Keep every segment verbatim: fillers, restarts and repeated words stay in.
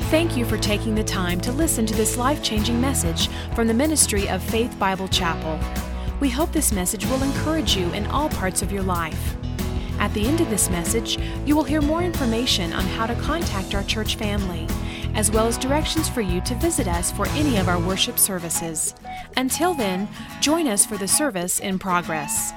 Thank you for taking the time to listen to this life-changing message from the ministry of Faith Bible Chapel. We hope this message will encourage you in all parts of your life. At the end of this message, you will hear more information on how to contact our church family, as well as directions for you to visit us for any of our worship services. Until then, join us for the service in progress.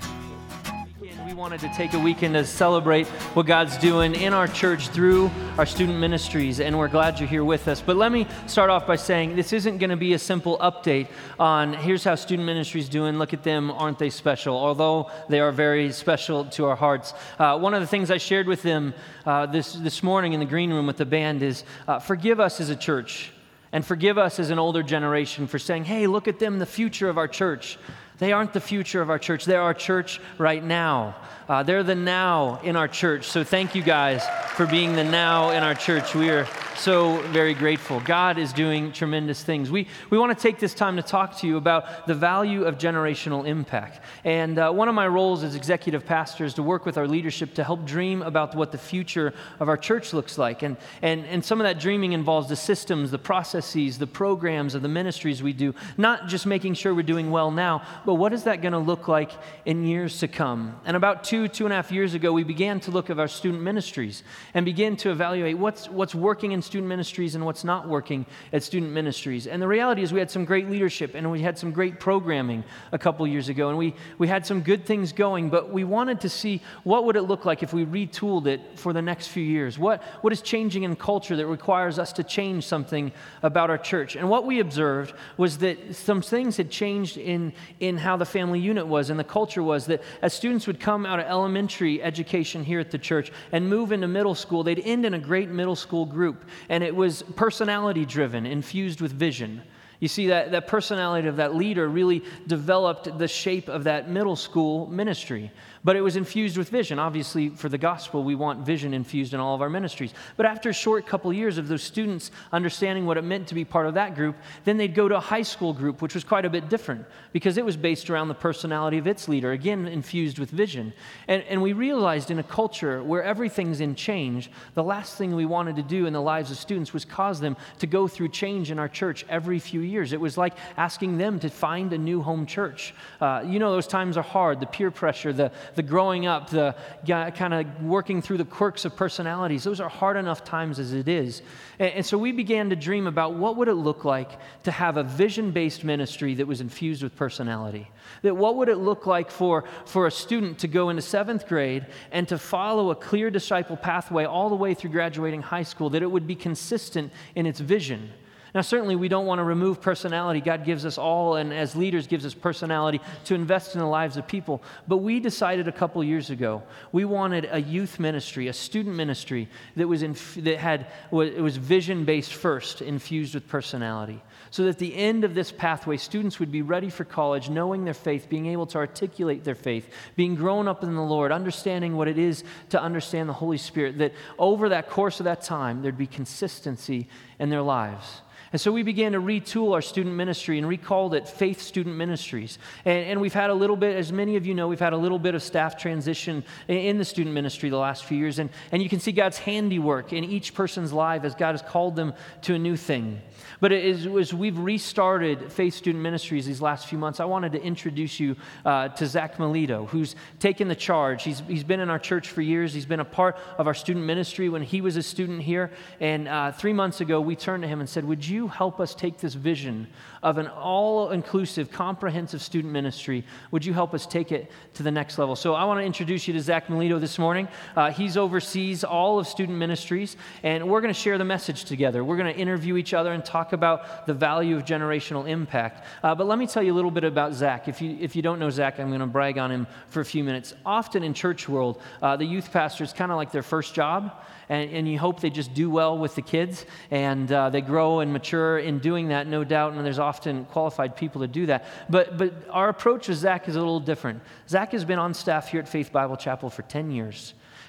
We wanted to take a weekend to celebrate what God's doing in our church through our student ministries, and we're glad you're here with us. But let me start off by saying this isn't going to be a simple update on here's how student ministry's doing, look at them, aren't they special? Although they are very special to our hearts. Uh, one of the things I shared with them uh, this, this morning in the green room with the band is uh, forgive us as a church, and forgive us as an older generation for saying, hey, look at them, the future of our church. They aren't the future of our church. They're our church right now. Uh, they're the now in our church. So thank you guys for being the now in our church. We are so very grateful. God is doing tremendous things. We we want to take this time to talk to you about the value of generational impact. And uh, one of my roles as executive pastor is to work with our leadership to help dream about what the future of our church looks like. And, and, and some of that dreaming involves the systems, the processes, the programs of the ministries we do, not just making sure we're doing well now, but what is that going to look like in years to come? And about two, two and a half years ago, we began to look at our student ministries and begin to evaluate what's what's working in student ministries and what's not working at student ministries. And the reality is we had some great leadership and we had some great programming a couple years ago, and we, we had some good things going, but we wanted to see what would it look like if we retooled it for the next few years. What What is changing in culture that requires us to change something about our church? And what we observed was that some things had changed in, in how the family unit was and the culture was, that as students would come out of elementary education here at the church and move into middle school, they'd end in a great middle school group. And it was personality driven, infused with vision. You see, that, that personality of that leader really developed the shape of that middle school ministry. But it was infused with vision. Obviously, for the gospel, we want vision infused in all of our ministries. But after a short couple years of those students understanding what it meant to be part of that group, then they'd go to a high school group, which was quite a bit different because it was based around the personality of its leader, again, infused with vision. And, and we realized in a culture where everything's in change, the last thing we wanted to do in the lives of students was cause them to go through change in our church every few years. It was like asking them to find a new home church. Uh, you know, those times are hard, the peer pressure, the the growing up, the kind of working through the quirks of personalities. Those are hard enough times as it is. And, and so we began to dream about what would it look like to have a vision-based ministry that was infused with personality. That what would it look like for, for a student to go into seventh grade and to follow a clear disciple pathway all the way through graduating high school, that it would be consistent in its vision. Now, certainly we don't want to remove personality. God gives us all, and as leaders gives us personality to invest in the lives of people. But we decided a couple years ago, we wanted a youth ministry, a student ministry that was in, that had it was vision-based first, infused with personality. So that at the end of this pathway, students would be ready for college, knowing their faith, being able to articulate their faith, being grown up in the Lord, understanding what it is to understand the Holy Spirit, that over that course of that time, there'd be consistency in their lives. And so we began to retool our student ministry and recalled it Faith Student Ministries. And, and we've had a little bit, as many of you know, we've had a little bit of staff transition in, in the student ministry the last few years. And, and you can see God's handiwork in each person's life as God has called them to a new thing. But as, as we've restarted Faith Student Ministries these last few months, I wanted to introduce you uh, to Zach Melito, who's taken the charge. He's, he's been in our church for years. He's been a part of our student ministry when he was a student here. And uh, three months ago, we turned to him and said, would you help us take this vision of an all-inclusive, comprehensive student ministry? Would you help us take it to the next level? So I want to introduce you to Zach Melito this morning. Uh, he's oversees all of student ministries, and we're going to share the message together. We're going to interview each other and talk about the value of generational impact. Uh, but let me tell you a little bit about Zach. If you if you don't know Zach, I'm going to brag on him for a few minutes. Often in church world, uh, the youth pastor is kind of like their first job. And, and you hope they just do well with the kids, and uh, they grow and mature in doing that, no doubt, and there's often qualified people to do that. But but our approach with Zach is a little different. Zach has been on staff here at Faith Bible Chapel for ten years.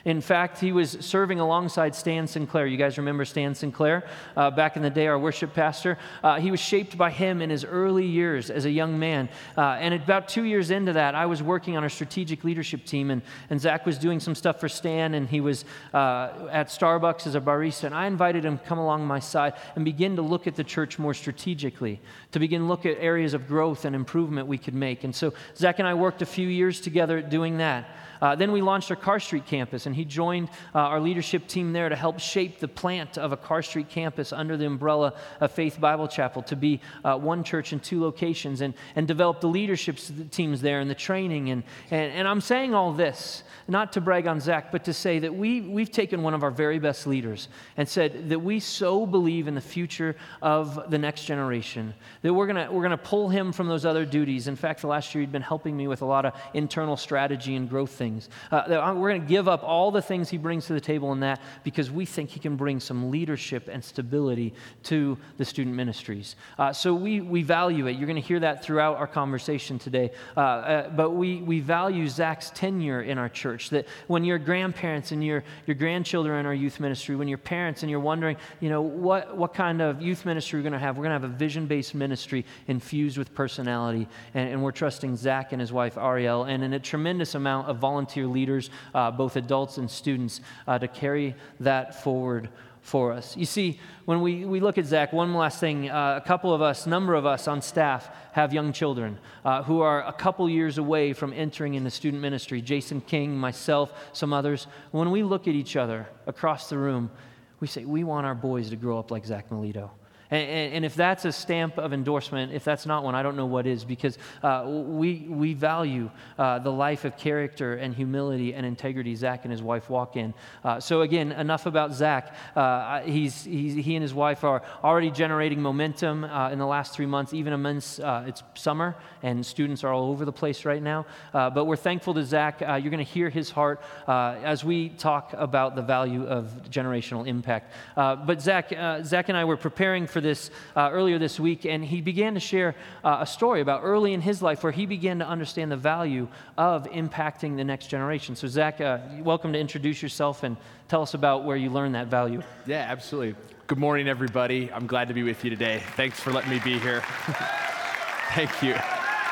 In fact, he was serving alongside Stan Sinclair. You guys remember Stan Sinclair? Uh, back in the day, our worship pastor. Uh, he was shaped by him in his early years as a young man. Uh, and about two years into that, I was working on our strategic leadership team, and, and Zach was doing some stuff for Stan, and he was uh, at Starbucks as a barista, and I invited him to come along my side and begin to look at the church more strategically, to begin to look at areas of growth and improvement we could make. And so Zach and I worked a few years together doing that. Uh, then we launched our Carr Street campus, and he joined uh, our leadership team there to help shape the plant of a Carr Street campus under the umbrella of Faith Bible Chapel to be uh, one church in two locations, and, and develop the leadership teams there and the training. And, and, and I'm saying all this not to brag on Zach, but to say that we, we've taken one of our very best leaders and said that we so believe in the future of the next generation that we're going we're gonna pull him from those other duties. In fact, the last year he'd been helping me with a lot of internal strategy and growth things. Uh, we're going to give up all the things he brings to the table in that because we think he can bring some leadership and stability to the student ministries. Uh, so we we value it. You're going to hear that throughout our conversation today. Uh, uh, but we we value Zach's tenure in our church, that when your grandparents and your, your grandchildren in our youth ministry, when you're parents and you're wondering, you know, what, what kind of youth ministry we're going to have, we're going to have a vision-based ministry infused with personality. And, and we're trusting Zach and his wife, Ariel, and in a tremendous amount of volunteer leaders, uh, both adults and students, uh, to carry that forward for us. You see, when we, we look at Zach, one last thing, uh, a couple of us, number of us on staff have young children uh, who are a couple years away from entering into student ministry. Jason King, myself, some others. When we look at each other across the room, we say, we want our boys to grow up like Zach Melito. And, and if that's a stamp of endorsement, if that's not one, I don't know what is, because uh, we we value uh, the life of character and humility and integrity Zach and his wife walk in. Uh, so again, enough about Zach. Uh, he's, he's he and his wife are already generating momentum uh, in the last three months, even amidst uh, it's summer and students are all over the place right now. Uh, but we're thankful to Zach. Uh, you're going to hear his heart uh, as we talk about the value of generational impact. Uh, but Zach, uh, Zach and I were preparing for this uh, earlier this week, and he began to share uh, a story about early in his life where he began to understand the value of impacting the next generation. So Zach, uh, welcome to introduce yourself and tell us about where you learned that value. Yeah, absolutely. Good morning, everybody. I'm glad to be with you today. Thanks for letting me be here. Thank you.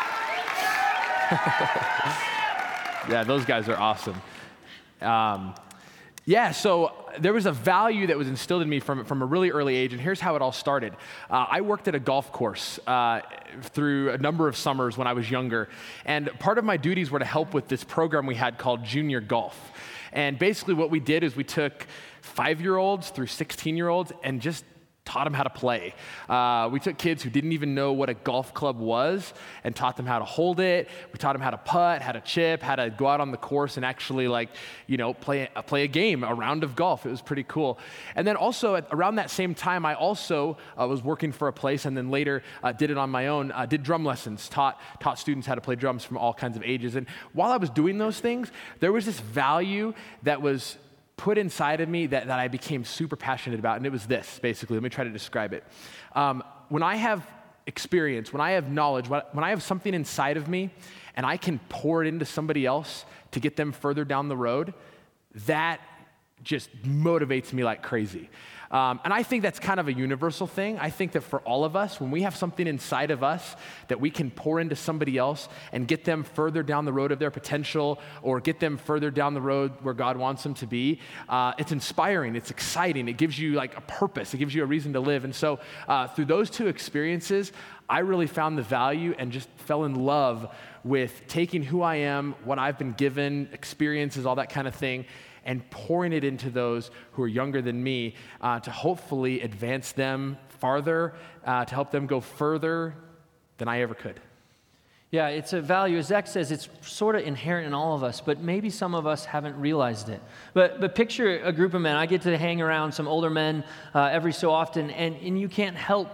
Yeah, those guys are awesome. Um, Yeah, so there was a value that was instilled in me from, from a really early age, and here's how it all started. Uh, I worked at a golf course uh, through a number of summers when I was younger, and part of my duties were to help with this program we had called Junior Golf. And basically what we did is we took five-year-olds through sixteen-year-olds and just taught them how to play. Uh, we took kids who didn't even know what a golf club was and taught them how to hold it. We taught them how to putt, how to chip, how to go out on the course and actually, like, you know, play play a game, a round of golf. It was pretty cool. And then also at, around that same time, I also uh, was working for a place, and then later uh, did it on my own. Uh, did drum lessons, taught taught students how to play drums from all kinds of ages. And while I was doing those things, there was this value that was put inside of me that, that I became super passionate about, and it was this, basically. Let me try to describe it. Um, when I have experience, when I have knowledge, when I have something inside of me, and I can pour it into somebody else to get them further down the road, that just motivates me like crazy. Um, and I think that's kind of a universal thing. I think that for all of us, when we have something inside of us that we can pour into somebody else and get them further down the road of their potential, or get them further down the road where God wants them to be, uh, it's inspiring, it's exciting, it gives you like a purpose, it gives you a reason to live. And so uh, through those two experiences, I really found the value and just fell in love with taking who I am, what I've been given, experiences, all that kind of thing, and pouring it into those who are younger than me uh, to hopefully advance them farther, uh, to help them go further than I ever could. Yeah, it's a value. As Zach says, it's sort of inherent in all of us, but maybe some of us haven't realized it. But but picture a group of men. I get to hang around some older men uh, every so often, and, and you can't help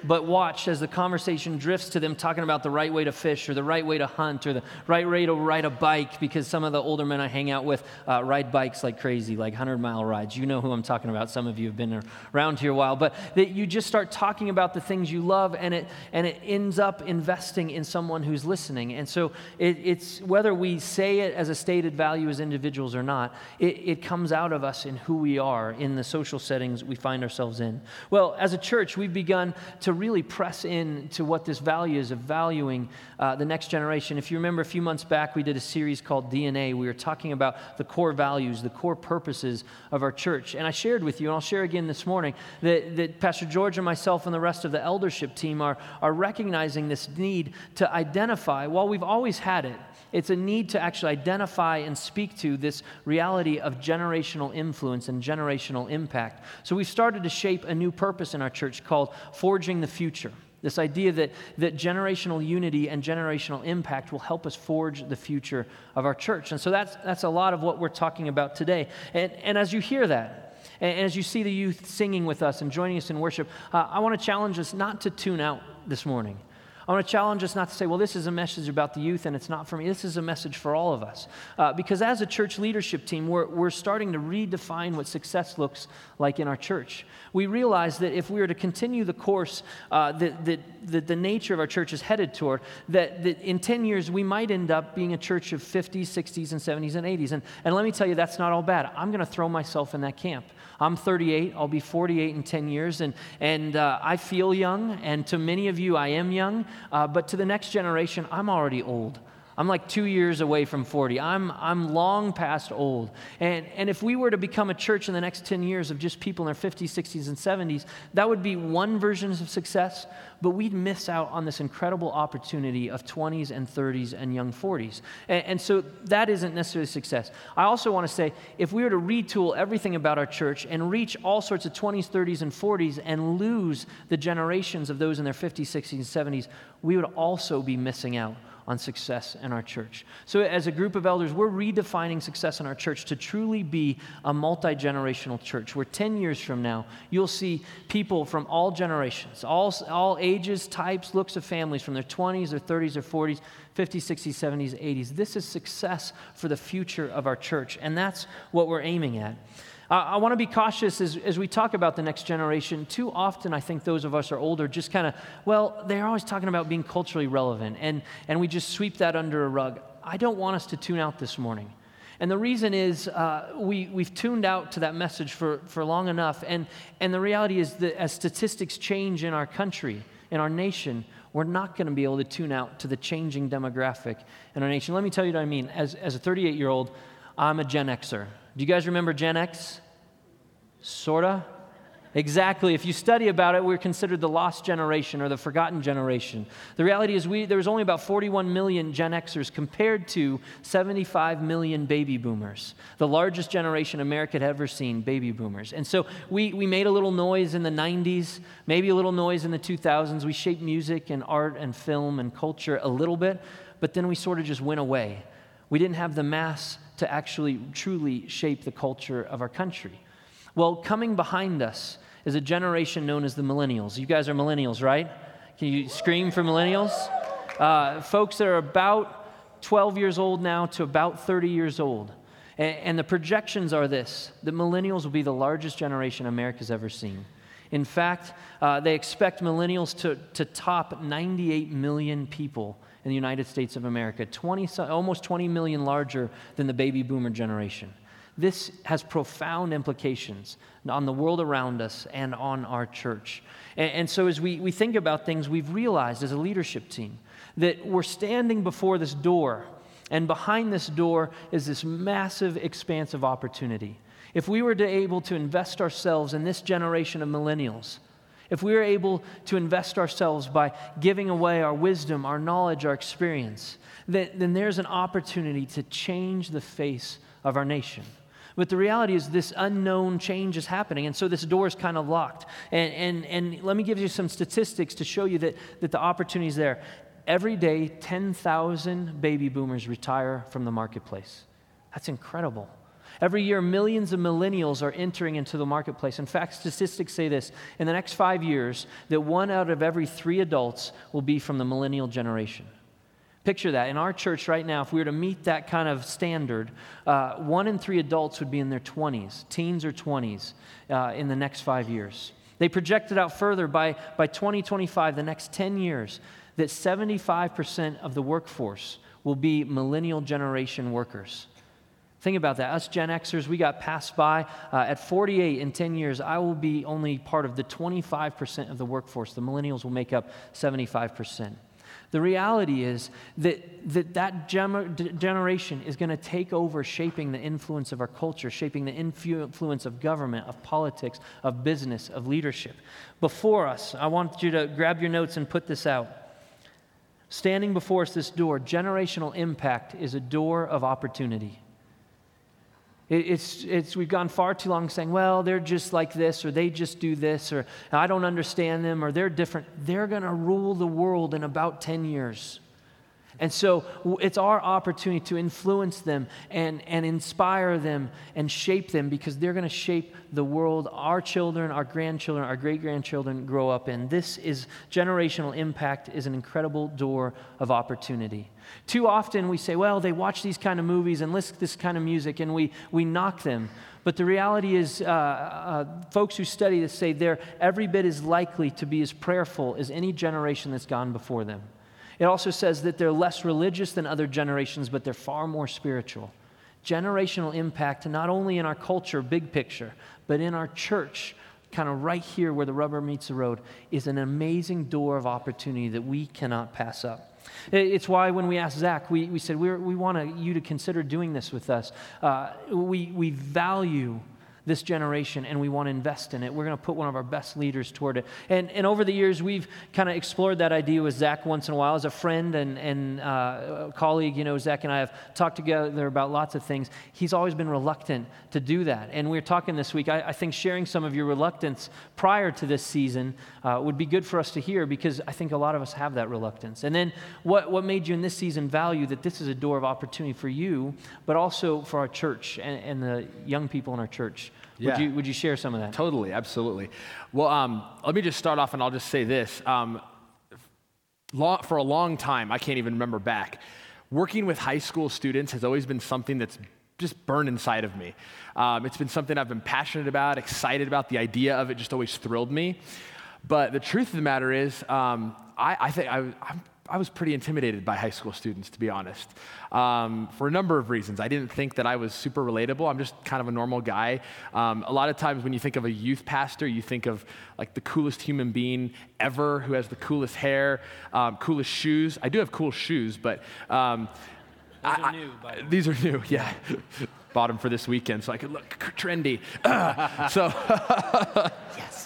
but watch as the conversation drifts to them talking about the right way to fish or the right way to hunt or the right way to ride a bike, because some of the older men I hang out with uh, ride bikes like crazy, like hundred-mile rides. You know who I'm talking about. Some of you have been around here a while. But that you just start talking about the things you love, and it and it ends up investing in someone who's listening. And so it, it's whether we say it as a stated value as individuals or not, it, it comes out of us in who we are in the social settings we find ourselves in. Well, as a church, we've begun to really press in to what this value is of valuing uh, the next generation. If you remember a few months back, we did a series called D N A. We were talking about the core values, the core purposes of our church. And I shared with you, and I'll share again this morning, that, that Pastor George and myself and the rest of the eldership team are, are recognizing this need to identify, while we've always had it, it's a need to actually identify and speak to this reality of generational influence and generational impact. So we've started to shape a new purpose in our church called Forging the Future. This idea that, that generational unity and generational impact will help us forge the future of our church. And so that's that's a lot of what we're talking about today. And, and as you hear that, and as you see the youth singing with us and joining us in worship, uh, I want to challenge us not to tune out this morning. I want to challenge us not to say, well, this is a message about the youth and it's not for me. This is a message for all of us. Uh, because as a church leadership team, we're, we're starting to redefine what success looks like in our church. We realize that if we were to continue the course uh, that, that, that the nature of our church is headed toward, that, that in ten years we might end up being a church of fifties, sixties, and seventies, and eighties. And, and let me tell you, that's not all bad. I'm going to throw myself in that camp. I'm thirty-eight. I'll be forty-eight in ten years, and and uh, I feel young, and to many of you, I am young, uh, but to the next generation, I'm already old. I'm like two years away from forty. I'm I'm long past old. And, and if we were to become a church in the next ten years of just people in their fifties, sixties, and seventies, that would be one version of success, but we'd miss out on this incredible opportunity of twenties and thirties and young forties. And, and so that isn't necessarily success. I also want to say, if we were to retool everything about our church and reach all sorts of twenties, thirties, and forties and lose the generations of those in their fifties, sixties, and seventies, we would also be missing out on success in our church. So as a group of elders, we're redefining success in our church to truly be a multi-generational church, where ten years from now, you'll see people from all generations, all, all ages, types, looks of families, from their twenties, their thirties, their forties, fifties, sixties, seventies, eighties. This is success for the future of our church, and that's what we're aiming at. Uh, I want to be cautious as, as we talk about the next generation. Too often, I think those of us who are older just kind of, well, they're always talking about being culturally relevant, and, and we just sweep that under a rug. I don't want us to tune out this morning. And the reason is uh, we, we've tuned out to that message for, for long enough, and, and the reality is that as statistics change in our country, in our nation, we're not going to be able to tune out to the changing demographic in our nation. Let me tell you what I mean. As, as a thirty-eight-year-old, I'm a Gen Xer. Do you guys remember Gen X? Sorta? Exactly. If you study about it, we're considered the lost generation or the forgotten generation. The reality is we there was only about forty-one million Gen Xers compared to seventy-five million baby boomers, the largest generation America had ever seen, baby boomers. And so we, we made a little noise in the nineties, maybe a little noise in the two thousands. We shaped music and art and film and culture a little bit, but then we sort of just went away. We didn't have the mass to actually truly shape the culture of our country. Well, coming behind us is a generation known as the millennials. You guys are millennials, right? Can you scream for millennials? Uh, folks that are about twelve years old now to about thirty years old. And, and the projections are this, that millennials will be the largest generation America's ever seen. In fact, uh, they expect millennials to, to top ninety-eight million people in the United States of America, twenty, almost twenty million larger than the baby boomer generation. This has profound implications on the world around us and on our church. And, and so as we, we think about things, we've realized as a leadership team that we're standing before this door, and behind this door is this massive expanse of opportunity. If we were to able to invest ourselves in this generation of millennials, if we were able to invest ourselves by giving away our wisdom, our knowledge, our experience, then, then there's an opportunity to change the face of our nation. But the reality is this unknown change is happening, and so this door is kind of locked. And, and, and let me give you some statistics to show you that, that the opportunity is there. Every day, ten thousand baby boomers retire from the marketplace. That's incredible. Every year, millions of millennials are entering into the marketplace. In fact, statistics say this: in the next five years, that one out of every three adults will be from the millennial generation. Picture that. In our church right now, if we were to meet that kind of standard, uh, one in three adults would be in their twenties, teens or twenties, uh, in the next five years. They projected out further by, by twenty twenty-five, the next ten years, that seventy-five percent of the workforce will be millennial generation workers. Think about that. Us Gen Xers, we got passed by. Uh, at forty-eight in ten years, I will be only part of the twenty-five percent of the workforce. The millennials will make up seventy-five percent. The reality is that that, that gener- generation is going to take over shaping the influence of our culture, shaping the influence of government, of politics, of business, of leadership. Before us, I want you to grab your notes and put this out. Standing before us, this door, generational impact, is a door of opportunity. It's, it's, we've gone far too long saying, well, they're just like this, or they just do this, or I don't understand them, or they're different. They're going to rule the world in about ten years. And so it's our opportunity to influence them and, and inspire them and shape them, because they're going to shape the world our children, our grandchildren, our great-grandchildren grow up in. This is generational impact is an incredible door of opportunity. Too often we say, well, they watch these kind of movies and listen to this kind of music, and we, we knock them. But the reality is, uh, uh, folks who study this say they're every bit as likely to be as prayerful as any generation that's gone before them. It also says that they're less religious than other generations, but they're far more spiritual. Generational impact, not only in our culture, big picture, but in our church, kind of right here where the rubber meets the road, is an amazing door of opportunity that we cannot pass up. It's why when we asked Zach, we, we said, We're, we want you to consider doing this with us. Uh, we, we value this generation, and we want to invest in it. We're going to put one of our best leaders toward it. And and over the years, we've kind of explored that idea with Zach once in a while. As a friend and, and uh, a colleague, you know, Zach and I have talked together about lots of things. He's always been reluctant to do that. And we were talking this week, I, I think sharing some of your reluctance prior to this season uh, would be good for us to hear, because I think a lot of us have that reluctance. And then what, what made you in this season value that this is a door of opportunity for you, but also for our church and, and the young people in our church? Yeah. Would you would you share some of that? Totally, absolutely. Well, um, let me just start off, and I'll just say this. Um, long, for a long time, I can't even remember back, working with high school students has always been something that's just burned inside of me. Um, it's been something I've been passionate about, excited about. The idea of it just always thrilled me. But the truth of the matter is, um, I, I think I, I'm I was pretty intimidated by high school students, to be honest, um, for a number of reasons. I didn't think that I was super relatable. I'm just kind of a normal guy. Um, a lot of times when you think of a youth pastor, you think of like the coolest human being ever, who has the coolest hair, um, coolest shoes. I do have cool shoes, but um, these I, are new. By the way. These are new, yeah. Bought them for this weekend so I could look trendy. so. Yes.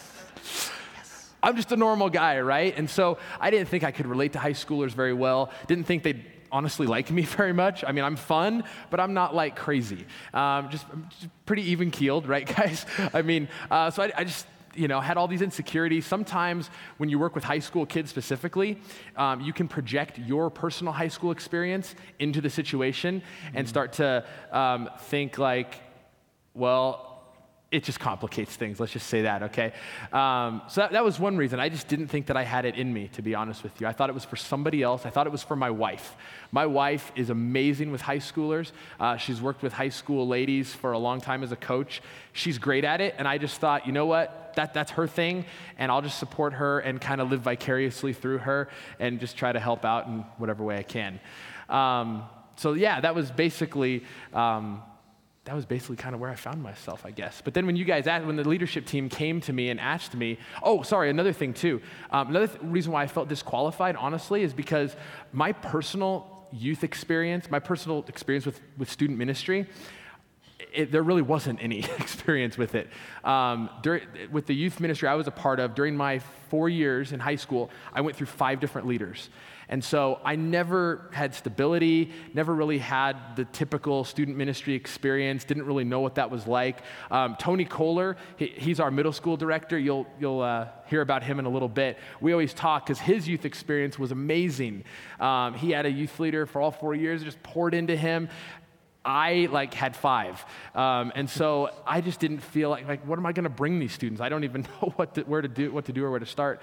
I'm just a normal guy, right? And so I didn't think I could relate to high schoolers very well. Didn't think they'd honestly like me very much. I mean, I'm fun, but I'm not like crazy. Um, just, just pretty even-keeled, right, guys? I mean, uh, so I, I just, you know, had all these insecurities. Sometimes when you work with high school kids specifically, um, you can project your personal high school experience into the situation and start to um, think like, well, it just complicates things. Let's just say that, okay? Um, so that, that was one reason. I just didn't think that I had it in me, to be honest with you. I thought it was for somebody else. I thought it was for my wife. My wife is amazing with high schoolers. Uh, she's worked with high school ladies for a long time as a coach. She's great at it, and I just thought, you know what? That, that's her thing, and I'll just support her and kind of live vicariously through her and just try to help out in whatever way I can. Um, so yeah, that was basically... Um, That was basically kind of where I found myself, I guess. But then when you guys, asked, when the leadership team came to me and asked me, oh, sorry, another thing too. Um, another th- reason why I felt disqualified, honestly, is because my personal youth experience, my personal experience with, with student ministry, it, there really wasn't any experience with it. Um, during, with the youth ministry I was a part of, during my four years in high school, I went through five different leaders. And so I never had stability, never really had the typical student ministry experience, didn't really know what that was like. Um, Tony Kohler, he, he's our middle school director. You'll, you'll uh, hear about him in a little bit. We always talk because his youth experience was amazing. Um, he had a youth leader for all four years, just poured into him. I like had five. Um, and so I just didn't feel like, like, what am I going to bring these students? I don't even know what to, where to do, what to do or where to start.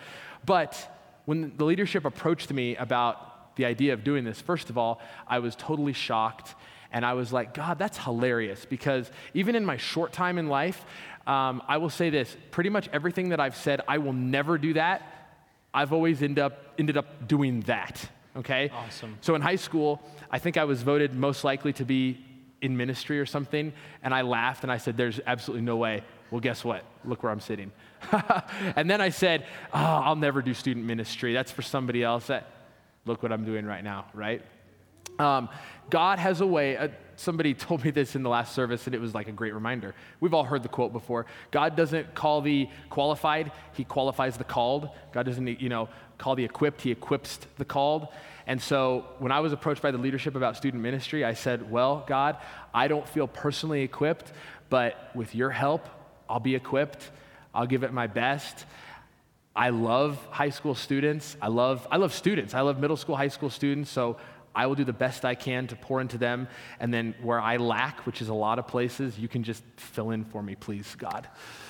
But when the leadership approached me about the idea of doing this, first of all, I was totally shocked. And I was like, God, that's hilarious, because even in my short time in life, um, I will say this, pretty much everything that I've said, I will never do that, I've always end up, ended up doing that, okay? Awesome. So in high school, I think I was voted most likely to be in ministry or something, and I laughed and I said, there's absolutely no way. Well, guess what? Look where I'm sitting. And then I said, oh, I'll never do student ministry. That's for somebody else. That, look what I'm doing right now, right? Um, God has a way, uh, somebody told me this in the last service, and it was like a great reminder. We've all heard the quote before. God doesn't call the qualified, he qualifies the called. God doesn't, you know, call the equipped, he equips the called. And so when I was approached by the leadership about student ministry, I said, well, God, I don't feel personally equipped, but with your help, I'll be equipped. I'll give it my best. I love high school students. I love, I love students. I love middle school, high school students, so I will do the best I can to pour into them, and then where I lack, which is a lot of places, you can just fill in for me, please, God.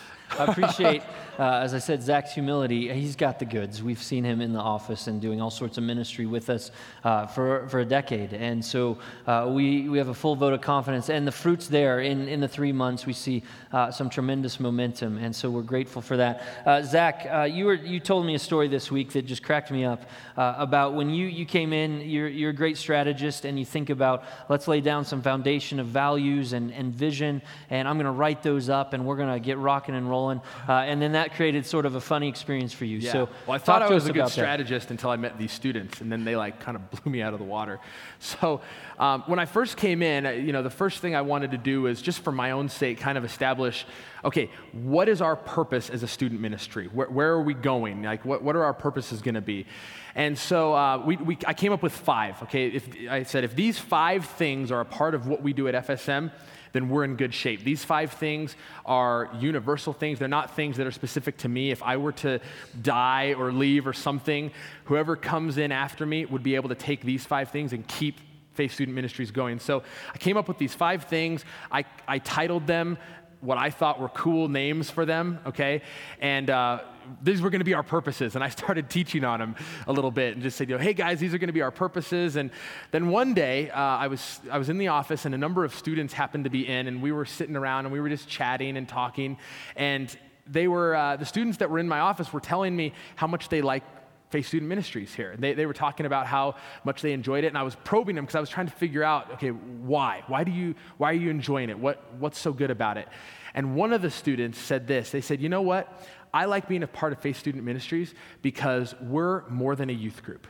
I appreciate, uh, as I said, Zach's humility. He's got the goods. We've seen him in the office and doing all sorts of ministry with us uh, for for a decade. And so uh, we, we have a full vote of confidence. And the fruit's there. In, in the three months, we see uh, some tremendous momentum. And so we're grateful for that. Uh, Zach, uh, you were you told me a story this week that just cracked me up uh, about when you, you came in, you're, you're a great strategist, and you think about, let's lay down some foundation of values and, and vision, and I'm going to write those up, and we're going to get rocking and rolling. Uh, and then that created sort of a funny experience for you. Yeah. So well, I thought I was a good that. strategist until I met these students, and then they like kind of blew me out of the water. So um, when I first came in, you know, the first thing I wanted to do is just for my own sake kind of establish, okay, what is our purpose as a student ministry? Where, where are we going? Like, what, what are our purposes going to be? And so uh, we, we, I came up with five, okay? If, I said, if these five things are a part of what we do at F S M, then we're in good shape. These five things are universal things. They're not things that are specific to me. If I were to die or leave or something, whoever comes in after me would be able to take these five things and keep Faith Student Ministries going. So I came up with these five things. I, I titled them what I thought were cool names for them, okay? And uh, these were going to be our purposes. And I started teaching on them a little bit and just said, you know, hey guys, these are going to be our purposes. And then one day uh, I was I was in the office, and a number of students happened to be in, and we were sitting around and we were just chatting and talking. And they were uh, the students that were in my office were telling me how much they liked Faith Student Ministries here. They, they were talking about how much they enjoyed it, and I was probing them because I was trying to figure out, okay, why? Why do you why are you enjoying it? What what's so good about it? And one of the students said this. They said, you know what? I like being a part of Faith Student Ministries because we're more than a youth group.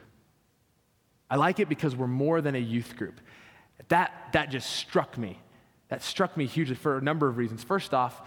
I like it because we're more than a youth group. That that just struck me. That struck me hugely for a number of reasons. First off,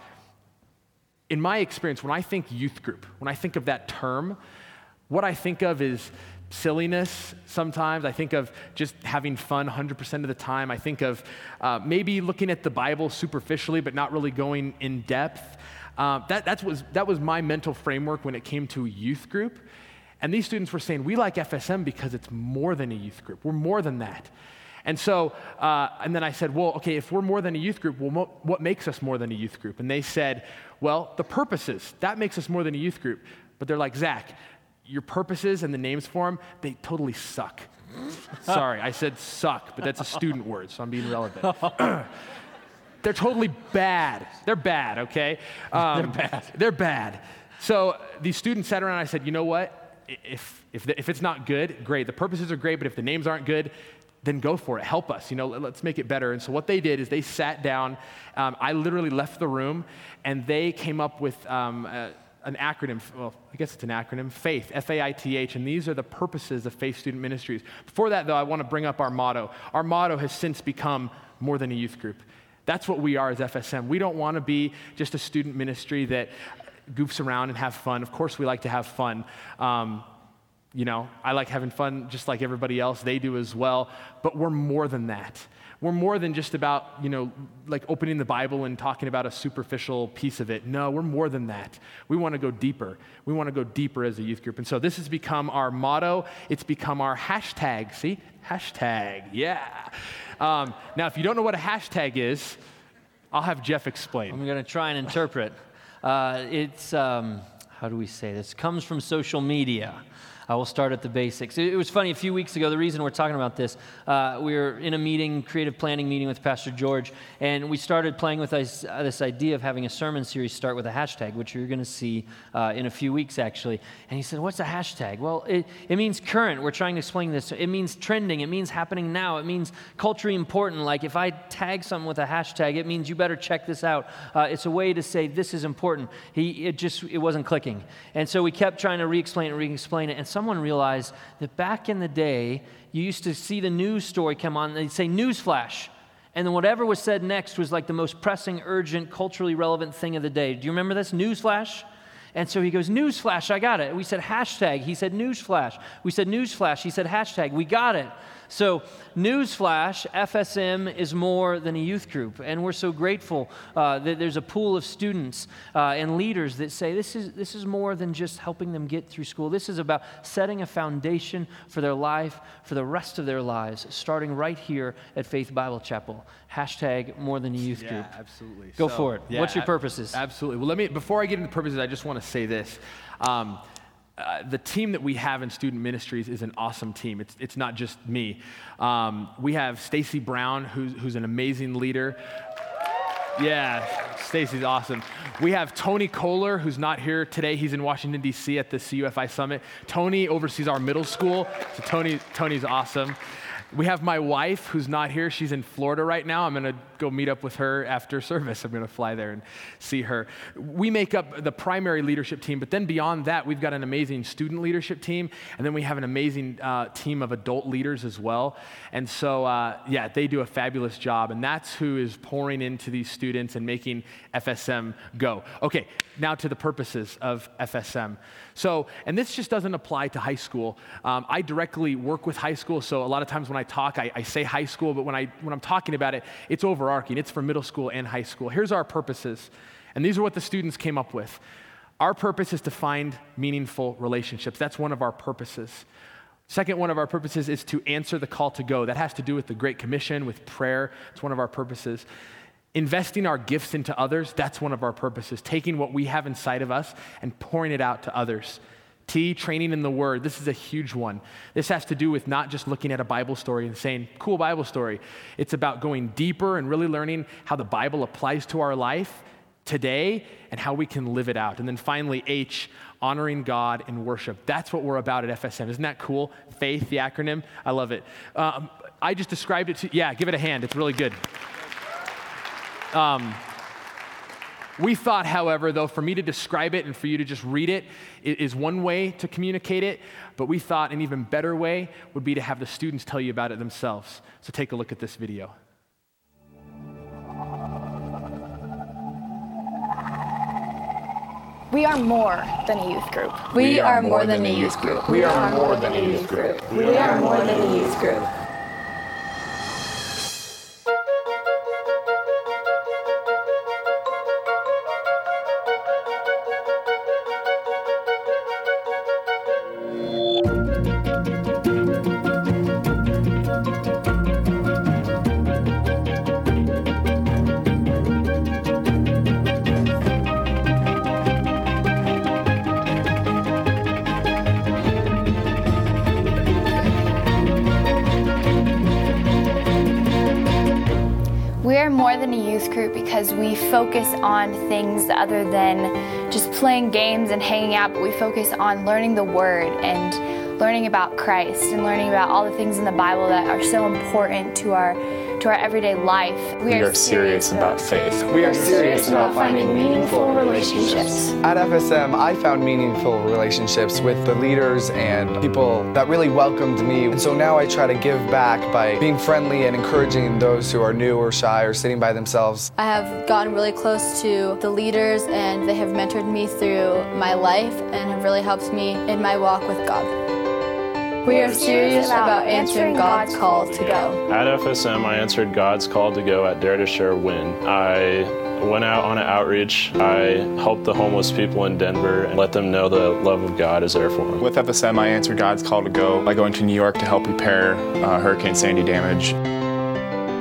in my experience, when I think youth group, when I think of that term, what I think of is silliness sometimes. I think of just having fun one hundred percent of the time. I think of uh, maybe looking at the Bible superficially, but not really going in depth. Uh, that, that, was, that was my mental framework when it came to a youth group. And these students were saying, we like F S M because it's more than a youth group. We're more than that. And so, uh, and then I said, well, okay, if we're more than a youth group, well, mo- what makes us more than a youth group? And they said, well, the purposes, that makes us more than a youth group. But they're like, Zach, your purposes and the names for them, they totally suck. Sorry, I said suck, but that's a student word, so I'm being relevant. They're totally bad. They're bad, okay? Um, they're bad. They're bad. So these students sat around and I said, you know what? If, if, the, if it's not good, great. The purposes are great, but if the names aren't good, then go for it. Help us. You know, let's make it better. And so what they did is they sat down. Um, I literally left the room, and they came up with um, a, an acronym. Well, I guess it's an acronym, FAITH, F A I T H, and these are the purposes of Faith Student Ministries. Before that, though, I want to bring up our motto. Our motto has since become more than a youth group. That's what we are as F S M. We don't want to be just a student ministry that goofs around and have fun. Of course, we like to have fun. Um, you know, I like having fun just like everybody else. They do as well. But we're more than that. We're more than just about, you know, like opening the Bible and talking about a superficial piece of it. No, we're more than that. We want to go deeper. We want to go deeper as a youth group. And so this has become our motto. It's become our hashtag. See? Hashtag. Yeah. Um, now, if you don't know what a hashtag is, I'll have Jeff explain. I'm going to try and interpret. Uh, it's, um, how do we say this? It comes from social media. I will start at the basics. It, it was funny, a few weeks ago, the reason we're talking about this, uh, we were in a meeting, creative planning meeting with Pastor George, and we started playing with this, uh, this idea of having a sermon series start with a hashtag, which you're going to see uh, in a few weeks, actually. And he said, what's a hashtag? Well, it, it means current. We're trying to explain this. It means trending. It means happening now. It means culturally important. Like if I tag something with a hashtag, it means you better check this out. Uh, it's a way to say this is important. He, it just, it wasn't clicking. And so we kept trying to re-explain it, re-explain it, and someone realized that back in the day, you used to see the news story come on, and they'd say newsflash, and then whatever was said next was like the most pressing, urgent, culturally relevant thing of the day. Do you remember this? Newsflash? And so he goes, newsflash, I got it. We said hashtag. He said newsflash. We said newsflash. He said hashtag. We got it. So newsflash, F S M is more than a youth group, and we're so grateful uh, that there's a pool of students uh, and leaders that say this is this is more than just helping them get through school. This is about setting a foundation for their life, for the rest of their lives, starting right here at Faith Bible Chapel. Hashtag more than a youth yeah, group. Absolutely. Go so, for it. Yeah, What's your purposes? Absolutely. Well, let me, before I get into purposes, I just want to say this. Um, Uh, the team that we have in student ministries is an awesome team. It's it's not just me. Um, we have Stacy Brown, who's who's an amazing leader. Yeah, Stacy's awesome. We have Tony Kohler, who's not here today. He's in Washington, D C at the C U F I Summit. Tony oversees our middle school, so Tony Tony's awesome. We have my wife, who's not here. She's in Florida right now. I'm going to go meet up with her after service. I'm going to fly there and see her. We make up the primary leadership team, but then beyond that, we've got an amazing student leadership team, and then we have an amazing uh, team of adult leaders as well. And so, uh, yeah, they do a fabulous job, and that's who is pouring into these students and making F S M go. Okay, now to the purposes of F S M. So, and this just doesn't apply to high school. Um, I directly work with high school, so a lot of times when I talk, I, I say high school, but when, I, when I'm talking about it, it's overarching. It's for middle school and high school. Here's our purposes, and these are what the students came up with. Our purpose is to find meaningful relationships. That's one of our purposes. Second one of our purposes is to answer the call to go. That has to do with the Great Commission, with prayer. It's one of our purposes. Investing our gifts into others, that's one of our purposes. Taking what we have inside of us and pouring it out to others. T, training in the Word. This is a huge one. This has to do with not just looking at a Bible story and saying, cool Bible story. It's about going deeper and really learning how the Bible applies to our life today and how we can live it out. And then finally, H, honoring God in worship. That's what we're about at F S M. Isn't that cool? Faith, the acronym. I love it. Um, I just described it to, yeah, give it a hand. It's really good. Um, we thought, however, though, for me to describe it and for you to just read it, it is one way to communicate it, but we thought an even better way would be to have the students tell you about it themselves. So take a look at this video. We are more than a youth group. We, we are, are more than, than a youth group. We are more than a youth group. We are more than a youth group. We are more than a youth group because we focus on things other than just playing games and hanging out, but we focus on learning the Word and learning about Christ and learning about all the things in the Bible that are so important to our to our everyday life. We, we are, are serious, serious about faith. We are serious about finding meaningful relationships. At F S M, I found meaningful relationships with the leaders and people that really welcomed me. And so now I try to give back by being friendly and encouraging those who are new or shy or sitting by themselves. I have gotten really close to the leaders, and they have mentored me through my life and have really helped me in my walk with God. We are serious about answering God's call to go. At F S M, I answered God's call to go at Dare to Share Win. I went out on an outreach. I helped the homeless people in Denver and let them know the love of God is there for them. With F S M, I answered God's call to go by going to New York to help repair uh, Hurricane Sandy damage.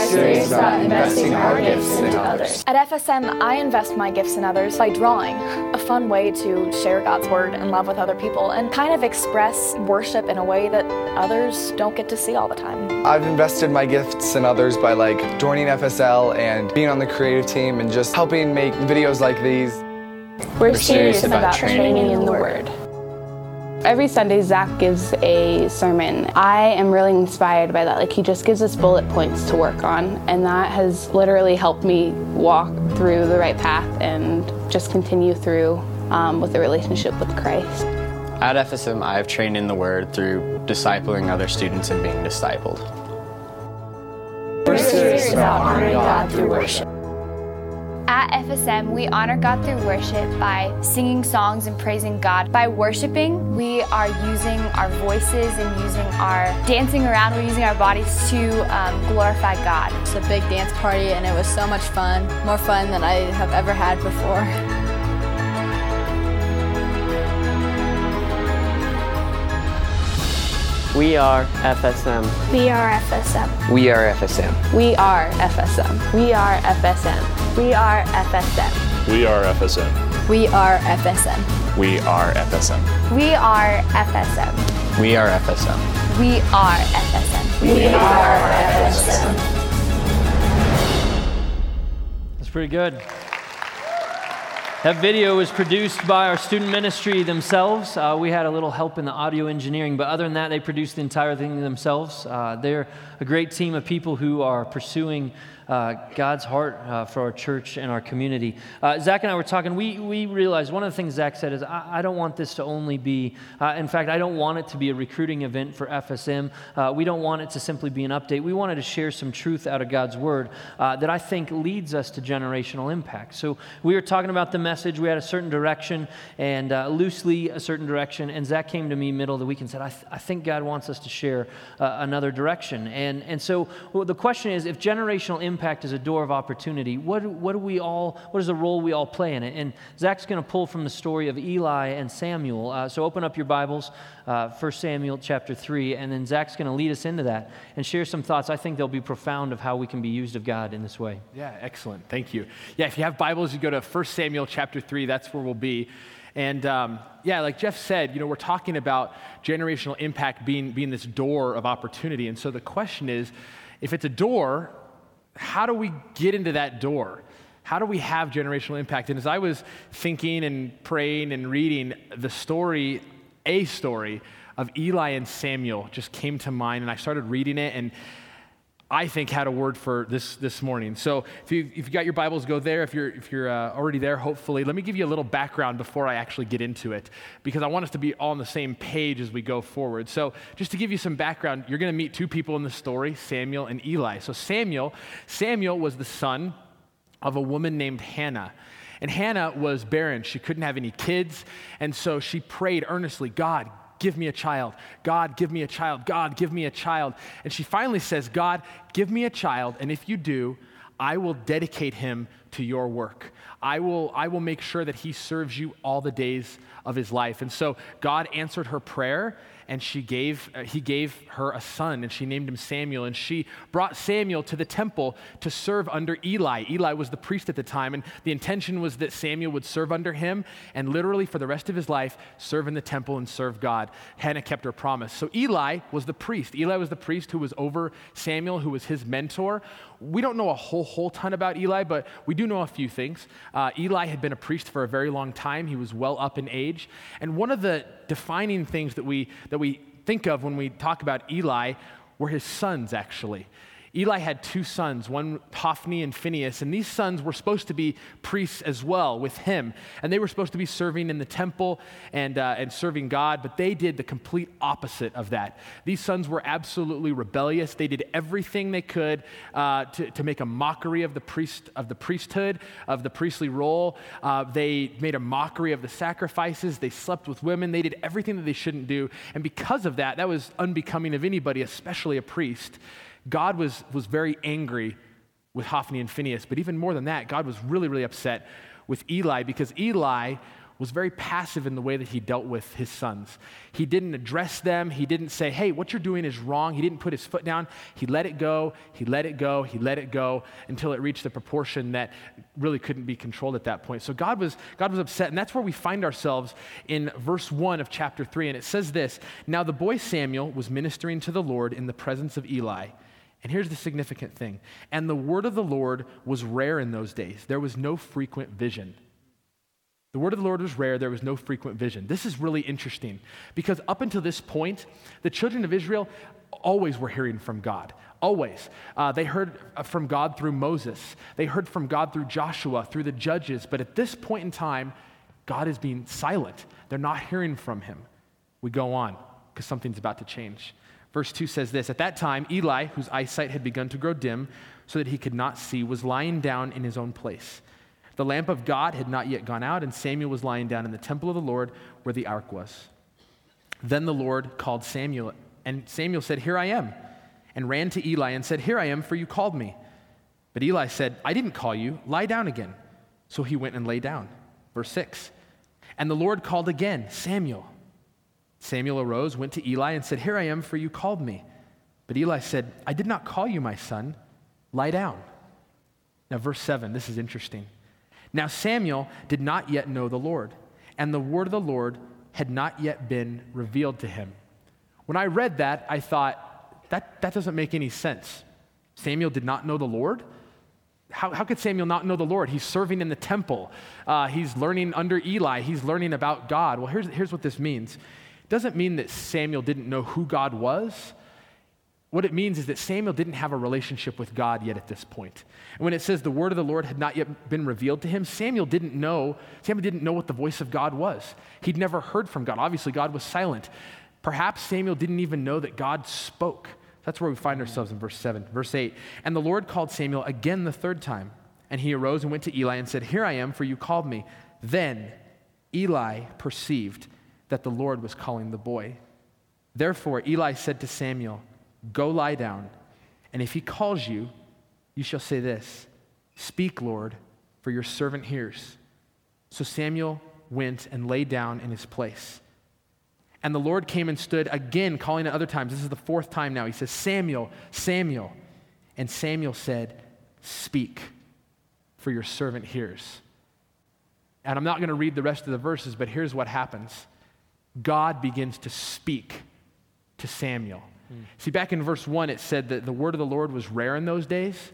serious about investing our gifts into others. At F S M, I invest my gifts in others by drawing, a fun way to share God's word and love with other people and kind of express worship in a way that others don't get to see all the time. I've invested my gifts in others by like joining F S L and being on the creative team and just helping make videos like these. We're serious about training in the Word. Every Sunday, Zach gives a sermon. I am really inspired by that. Like, he just gives us bullet points to work on, and that has literally helped me walk through the right path and just continue through um, with the relationship with Christ. At F S M, I have trained in the Word through discipling other students and being discipled. We're serious about honoring God through worship. At F S M, we honor God through worship by singing songs and praising God. By worshiping, we are using our voices and using our dancing around. We're using our bodies to um, glorify God. It's a big dance party, and it was so much fun, more fun than I have ever had before. We are F S M. We are F S M. We are F S M. We are F S M. We are F S M. We are F S M. We are F S M. We are F S M. We are F S M. We are F S M. We are F S M. We are F S M. We are F S M. That's pretty good. That video was produced by our student ministry themselves. Uh, we had a little help in the audio engineering, but other than that, they produced the entire thing themselves. Uh, they're a great team of people who are pursuing uh, God's heart uh, for our church and our community. Uh, Zach and I were talking. We we realized one of the things Zach said is, I, I don't want this to only be, uh, in fact, I don't want it to be a recruiting event for F S M. Uh, we don't want it to simply be an update. We wanted to share some truth out of God's word uh, that I think leads us to generational impact. So we were talking about the message. We had a certain direction and uh, loosely a certain direction. And Zach came to me middle of the week and said, I, th- I think God wants us to share uh, another direction. And and so well, the question is, if generational impact is a door of opportunity, what what do we all, what is the role we all play in it? And Zach's going to pull from the story of Eli and Samuel. Uh, so open up your Bibles, uh, First Samuel chapter three, and then Zach's going to lead us into that and share some thoughts. I think they'll be profound of how we can be used of God in this way. Yeah, excellent. Thank you. Yeah, if you have Bibles, you go to First Samuel chapter three. That's where we'll be. And um, yeah, like Jeff said, you know, we're talking about generational impact being being this door of opportunity. And so the question is, if it's a door, how do we get into that door? How do we have generational impact? And as I was thinking and praying and reading, the story, a story of Eli and Samuel just came to mind, and I started reading it, and I think had a word for this this morning. So if you if you got your Bibles, go there. If you're if you're uh, already there, hopefully, let me give you a little background before I actually get into it, because I want us to be all on the same page as we go forward. So just to give you some background, you're going to meet two people in the story, Samuel and Eli. So Samuel, Samuel was the son of a woman named Hannah. And Hannah was barren. She couldn't have any kids, and so she prayed earnestly, God, give me a child. God, give me a child. God, give me a child. And she finally says, God, give me a child, and if you do, I will dedicate him to your work. I will, I will make sure that he serves you all the days of his life. And so God answered her prayer, and she gave, uh, he gave her a son, and she named him Samuel, and she brought Samuel to the temple to serve under Eli. Eli was the priest at the time, and the intention was that Samuel would serve under him, and literally for the rest of his life, serve in the temple and serve God. Hannah kept her promise. So Eli was the priest. Eli was the priest who was over Samuel, who was his mentor. We don't know a whole, whole ton about Eli, but we do know a few things. Uh, Eli had been a priest for a very long time. He was well up in age. And one of the defining things that we that we think of when we talk about Eli were his sons, actually. Eli had two sons, one Hophni and Phinehas, and these sons were supposed to be priests as well with him, and they were supposed to be serving in the temple and uh, and serving God, but they did the complete opposite of that. These sons were absolutely rebellious. They did everything they could uh, to, to make a mockery of the priest of the priesthood, of the priestly role. Uh, they made a mockery of the sacrifices. They slept with women. They did everything that they shouldn't do, and because of that, that was unbecoming of anybody, especially a priest. God was, was very angry with Hophni and Phinehas, but even more than that, God was really, really upset with Eli, because Eli was very passive in the way that he dealt with his sons. He didn't address them. He didn't say, hey, what you're doing is wrong. He didn't put his foot down. He let it go. He let it go. He let it go until it reached a proportion that really couldn't be controlled at that point. So God was, God was upset, and that's where we find ourselves in verse one of chapter three, and it says this, "Now the boy Samuel was ministering to the Lord in the presence of Eli." And here's the significant thing. "And the word of the Lord was rare in those days. There was no frequent vision." The word of the Lord was rare. There was no frequent vision. This is really interesting because up until this point, the children of Israel always were hearing from God. Always. Uh, they heard from God through Moses. They heard from God through Joshua, through the judges. But at this point in time, God is being silent. They're not hearing from him. We go on because something's about to change. Verse two says this, "At that time, Eli, whose eyesight had begun to grow dim so that he could not see, was lying down in his own place. The lamp of God had not yet gone out, and Samuel was lying down in the temple of the Lord where the ark was. Then the Lord called Samuel, and Samuel said, 'Here I am,' and ran to Eli and said, 'Here I am, for you called me.' But Eli said, 'I didn't call you. Lie down again.' So he went and lay down." Verse six, "And the Lord called again, 'Samuel.' Samuel arose, went to Eli, and said, 'Here I am, for you called me.' But Eli said, 'I did not call you, my son. Lie down.'" Now, verse seven, this is interesting. "Now Samuel did not yet know the Lord, and the word of the Lord had not yet been revealed to him." When I read that, I thought, that, that doesn't make any sense. Samuel did not know the Lord? How, how could Samuel not know the Lord? He's serving in the temple. Uh, he's learning under Eli. He's learning about God. Well, here's, here's what this means. It doesn't mean that Samuel didn't know who God was. What it means is that Samuel didn't have a relationship with God yet at this point. And when it says the word of the Lord had not yet been revealed to him, Samuel didn't know, Samuel didn't know what the voice of God was. He'd never heard from God. Obviously, God was silent. Perhaps Samuel didn't even know that God spoke. That's where we find ourselves in verse seven. Verse eight, "And the Lord called Samuel again the third time, and he arose and went to Eli and said, 'Here I am, for you called me.' Then Eli perceived that the Lord was calling the boy. Therefore Eli said to Samuel, 'Go lie down, and if he calls you, you shall say this, Speak, Lord, for your servant hears.' So Samuel went and lay down in his place. And the Lord came and stood again, calling at other times." This is the fourth time now. He says, "Samuel, Samuel." And Samuel said, "Speak, for your servant hears." And I'm not going to read the rest of the verses, but here's what happens. God begins to speak to Samuel. Mm. See, back in verse one, it said that the word of the Lord was rare in those days.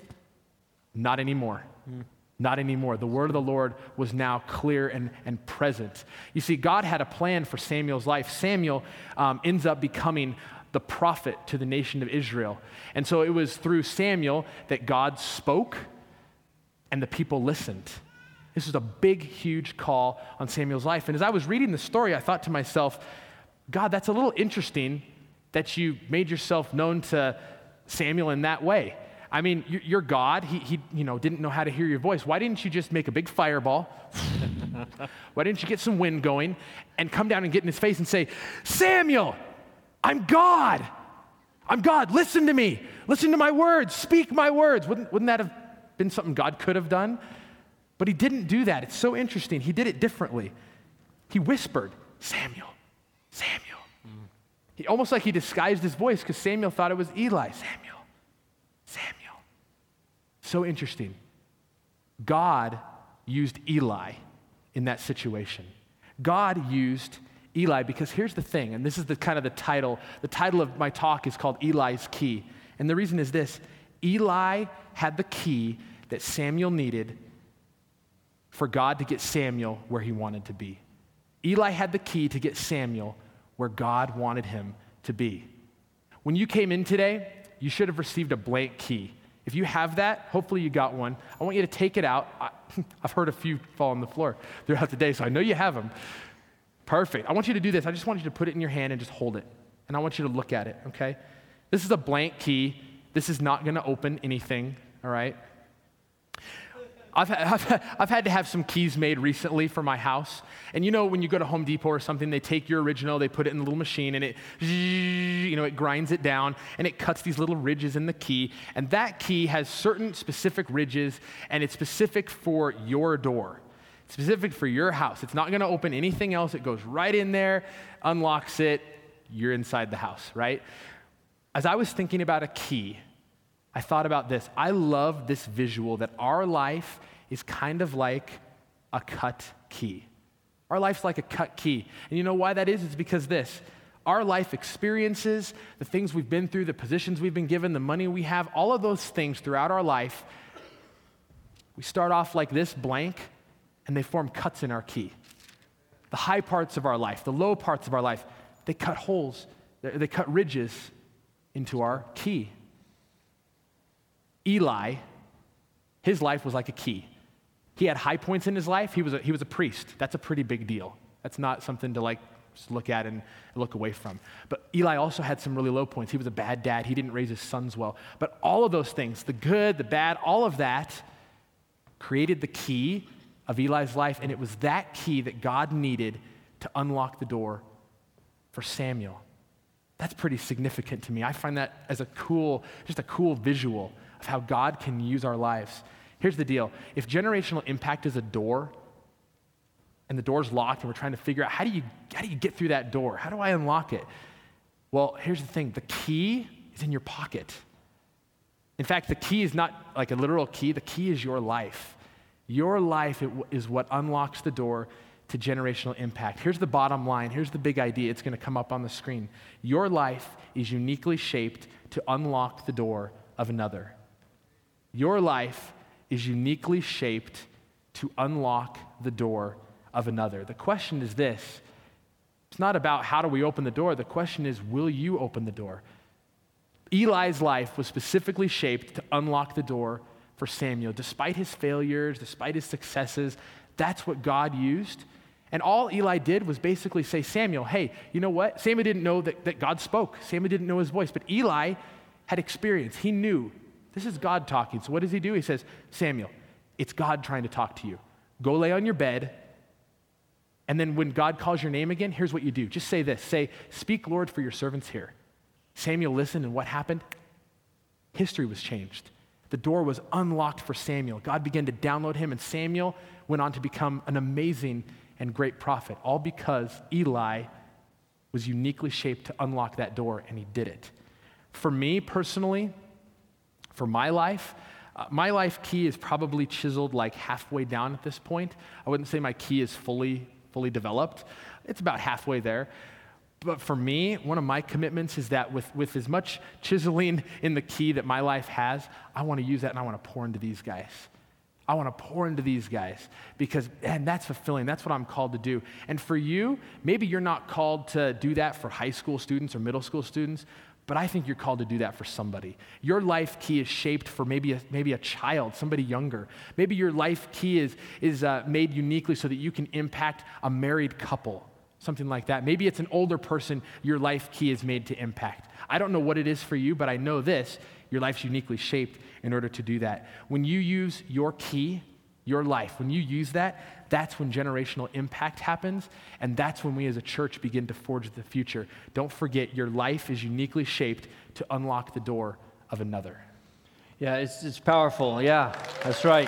Not anymore. Mm. Not anymore. The word of the Lord was now clear and, and present. You see, God had a plan for Samuel's life. Samuel um, ends up becoming the prophet to the nation of Israel. And so it was through Samuel that God spoke and the people listened. This is a big, huge call on Samuel's life. And as I was reading the story, I thought to myself, God, that's a little interesting that you made yourself known to Samuel in that way. I mean, you're God. He, he, you know, didn't know how to hear your voice. Why didn't you just make a big fireball? Why didn't you get some wind going and come down and get in his face and say, "Samuel, I'm God. I'm God. Listen to me. Listen to my words. Speak my words." Wouldn't, wouldn't that have been something God could have done? But he didn't do that. It's so interesting. He did it differently. He whispered, "Samuel, Samuel." Mm. He, almost like he disguised his voice because Samuel thought it was Eli. "Samuel, Samuel." So interesting. God used Eli in that situation. God used Eli because here's the thing, and this is the kind of the title. The title of my talk is called Eli's Key. And the reason is this. Eli had the key that Samuel needed for God to get Samuel where he wanted to be. Eli had the key to get Samuel where God wanted him to be. When you came in today, you should have received a blank key. If you have that, hopefully you got one. I want you to take it out. I, I've heard a few fall on the floor throughout the day, so I know you have them. Perfect. I want you to do this. I just want you to put it in your hand and just hold it. And I want you to look at it, okay? This is a blank key. This is not going to open anything, all right? I've, I've, I've had to have some keys made recently for my house. And you know, when you go to Home Depot or something, they take your original, they put it in the little machine, and it, you know, it grinds it down, and it cuts these little ridges in the key. And that key has certain specific ridges, and it's specific for your door. specific for your house. It's not going to open anything else. It goes right in there, unlocks it, you're inside the house, right? As I was thinking about a key, I thought about this. I love this visual that our life is kind of like a cut key. Our life's like a cut key. And you know why that is? It's because this. Our life experiences, the things we've been through, the positions we've been given, the money we have, all of those things throughout our life, we start off like this, blank, and they form cuts in our key. The high parts of our life, the low parts of our life, they cut holes, they cut ridges into our key. Eli, his life was like a key. He had high points in his life. He was a, he was a priest. That's a pretty big deal. That's not something to like just look at and look away from. But Eli also had some really low points. He was a bad dad. He didn't raise his sons well. But all of those things, the good, the bad, all of that created the key of Eli's life, and it was that key that God needed to unlock the door for Samuel. That's pretty significant to me. I find that as a cool, just a cool visual of how God can use our lives. Here's the deal. If generational impact is a door, and the door's locked, and we're trying to figure out how do you how do you get through that door? How do I unlock it? Well, here's the thing. The key is in your pocket. In fact, the key is not like a literal key. The key is your life. Your life is what unlocks the door to generational impact. Here's the bottom line. Here's the big idea. It's going to come up on the screen. Your life is uniquely shaped to unlock the door of another. Your life is uniquely shaped to unlock the door of another. The question is this. It's not about how do we open the door. The question is, will you open the door? Eli's life was specifically shaped to unlock the door for Samuel. Despite his failures, despite his successes, that's what God used. And all Eli did was basically say, Samuel, hey, you know what? Samuel didn't know that, that God spoke. Samuel didn't know his voice. But Eli had experience. He knew this is God talking. So what does he do? He says, Samuel, it's God trying to talk to you. Go lay on your bed. And then when God calls your name again, here's what you do. Just say this. Say, speak, Lord, for your servant's here. Samuel listened, and what happened? History was changed. The door was unlocked for Samuel. God began to download him, and Samuel went on to become an amazing and great prophet, all because Eli was uniquely shaped to unlock that door, and he did it. For me personally, for my life, uh, my life key is probably chiseled like halfway down at this point. I wouldn't say my key is fully, fully developed. It's about halfway there. But for me, one of my commitments is that with, with as much chiseling in the key that my life has, I want to use that and I want to pour into these guys. I want to pour into these guys because, man, that's fulfilling. That's what I'm called to do. And for you, maybe you're not called to do that for high school students or middle school students, but I think you're called to do that for somebody. Your life key is shaped for maybe a, maybe a child, somebody younger. Maybe your life key is, is uh, made uniquely so that you can impact a married couple. Something like that. Maybe it's an older person your life key is made to impact. I don't know what it is for you, but I know this, your life's uniquely shaped in order to do that. When you use your key, your life, when you use that, that's when generational impact happens, and that's when we as a church begin to forge the future. Don't forget, your life is uniquely shaped to unlock the door of another. Yeah, it's, it's powerful. Yeah, that's right.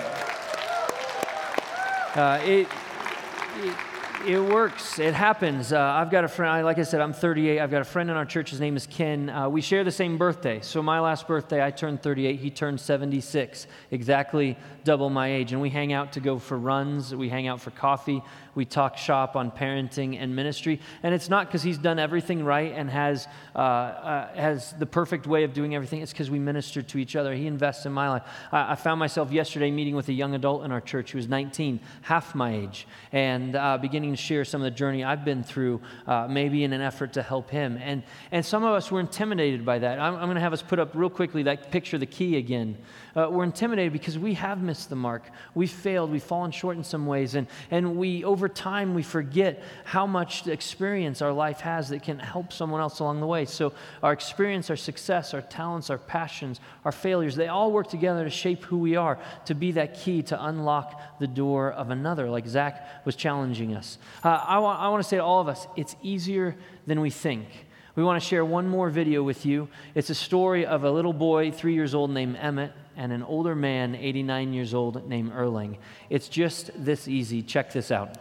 Uh, it, it It works. It happens. Uh, I've got a friend, like I said, I'm thirty-eight. I've got a friend in our church. His name is Ken. Uh, we share the same birthday. So my last birthday, I turned thirty-eight. He turned seventy-six, exactly double my age. And we hang out to go for runs. We hang out for coffee. We talk shop on parenting and ministry. And it's not because he's done everything right and has uh, uh, has the perfect way of doing everything. It's because we minister to each other. He invests in my life. I, I found myself yesterday meeting with a young adult in our church who was nineteen, half my age, and uh, beginning to share some of the journey I've been through, uh, maybe in an effort to help him. And and some of us were intimidated by that. I'm, I'm going to have us put up real quickly that picture, the key again. Uh, we're intimidated because we have missed the mark. We've failed. We've fallen short in some ways. And, and we, over time, we forget how much experience our life has that can help someone else along the way. So our experience, our success, our talents, our passions, our failures, they all work together to shape who we are, to be that key to unlock the door of another, like Zach was challenging us. Uh, I, wa- I want to say to all of us, it's easier than we think. We want to share one more video with you. It's a story of a little boy, three years old, named Emmett, and an older man, eighty-nine years old, named Erling. It's just this easy. Check this out.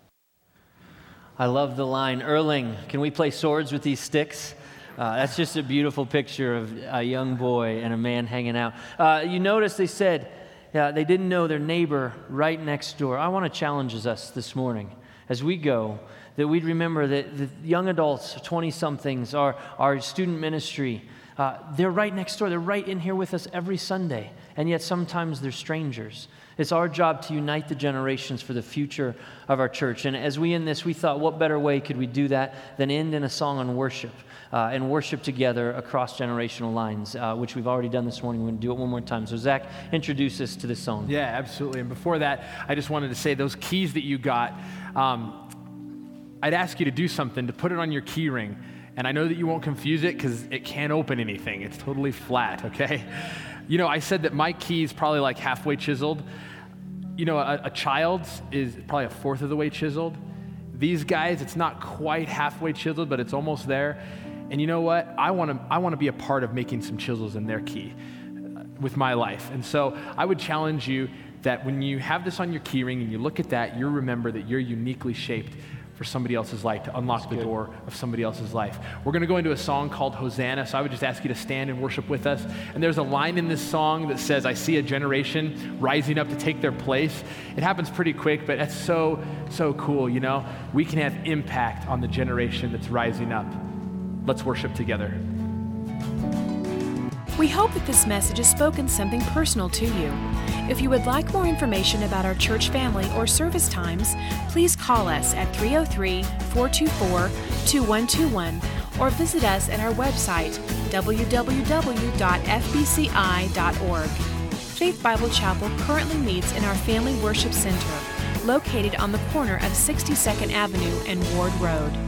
I love the line, Erling, can we play swords with these sticks? Uh, that's just a beautiful picture of a young boy and a man hanging out. Uh, you notice they said uh, they didn't know their neighbor right next door. I want to challenge us this morning as we go, that we'd remember that the young adults, twenty-somethings, our, our student ministry, uh, they're right next door. They're right in here with us every Sunday, and yet sometimes they're strangers. It's our job to unite the generations for the future of our church. And as we end this, we thought, what better way could we do that than end in a song on worship, uh, and worship together across generational lines, uh, which we've already done this morning. We're going to do it one more time. So Zach, introduce us to this song. Yeah, absolutely. And before that, I just wanted to say those keys that you got, um, I'd ask you to do something, to put it on your key ring. And I know that you won't confuse it because it can't open anything. It's totally flat, okay? You know, I said that my key is probably like halfway chiseled. You know, a, a child's is probably a fourth of the way chiseled. These guys, it's not quite halfway chiseled, but it's almost there. And you know what? I want to I want to be a part of making some chisels in their key uh, with my life. And so I would challenge you that when you have this on your key ring and you look at that, you remember that you're uniquely shaped for somebody else's life, to unlock That's the good. door of somebody else's life. We're going to go into a song called Hosanna, so I would just ask you to stand and worship with us. And there's a line in this song that says, I see a generation rising up to take their place. It happens pretty quick, but that's so, so cool, you know? We can have impact on the generation that's rising up. Let's worship together. We hope that this message has spoken something personal to you. If you would like more information about our church family or service times, please call us at three oh three, four two four, two one two one or visit us at our website, w w w dot f b c i dot org. Faith Bible Chapel currently meets in our Family Worship Center, located on the corner of sixty-second Avenue and Ward Road.